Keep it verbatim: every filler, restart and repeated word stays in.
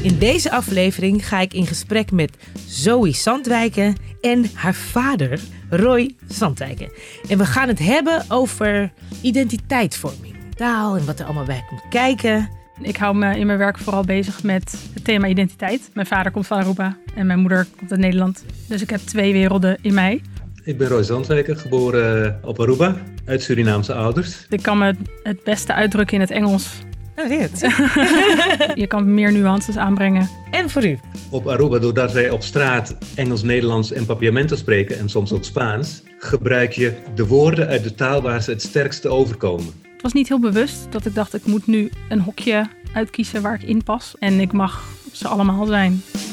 In deze aflevering ga ik in gesprek met Zoe Zandwijken en haar vader Roy Zandwijken. En we gaan het hebben over identiteitsvorming, taal en wat er allemaal bij komt kijken. Ik hou me in mijn werk vooral bezig met het thema identiteit. Mijn vader komt van Aruba en mijn moeder komt uit Nederland. Dus ik heb twee werelden in mij. Ik ben Roy Zandwijken, geboren op Aruba, uit Surinaamse ouders. Ik kan me het beste uitdrukken in het Engels. Nou, dit. Je kan meer nuances aanbrengen. En voor u? Op Aruba, doordat wij op straat Engels, Nederlands en Papiamento spreken en soms ook Spaans, gebruik je de woorden uit de taal waar ze het sterkste overkomen. Het was niet heel bewust dat ik dacht, ik moet nu een hokje uitkiezen waar ik in pas. En ik mag ze allemaal zijn.